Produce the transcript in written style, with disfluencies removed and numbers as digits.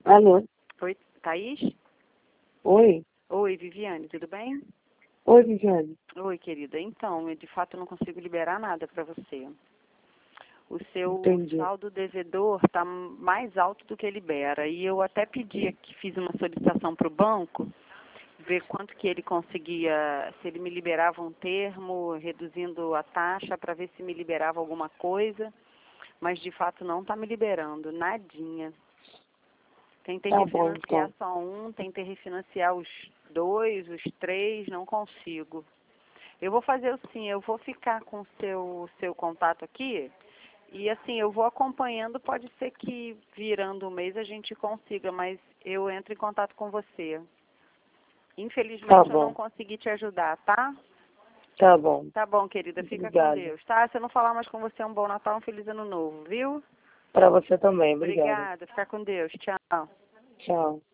Alô? Oi, Thaís? Oi? Oi, Viviane, tudo bem? Oi, Viviane. Oi, querida. Então, eu de fato não consigo liberar nada para você. O seu Entendi. saldo devedor está mais alto do que libera. E eu até pedi que fiz uma solicitação para o banco, ver quanto que ele conseguia, se ele me liberava um termo, reduzindo a taxa, para ver se me liberava alguma coisa. Mas de fato não está me liberando, nadinha. Tentei Tá bom, refinanciar então. só um, tentei refinanciar os dois, os três, não consigo. Eu vou fazer assim, eu vou ficar com o seu contato aqui e assim, eu vou acompanhando, pode ser que virando o mês a gente consiga, mas eu entro em contato com você. Tá Infelizmente eu não bom. consegui te ajudar, tá? Tá bom. Tá bom, querida, fica com Obrigado. Deus, tá? Se eu não falar mais com você, um bom Natal, um feliz ano novo, viu? Pra você também. Obrigada. Obrigada, fica com Deus, tchau. Tchau.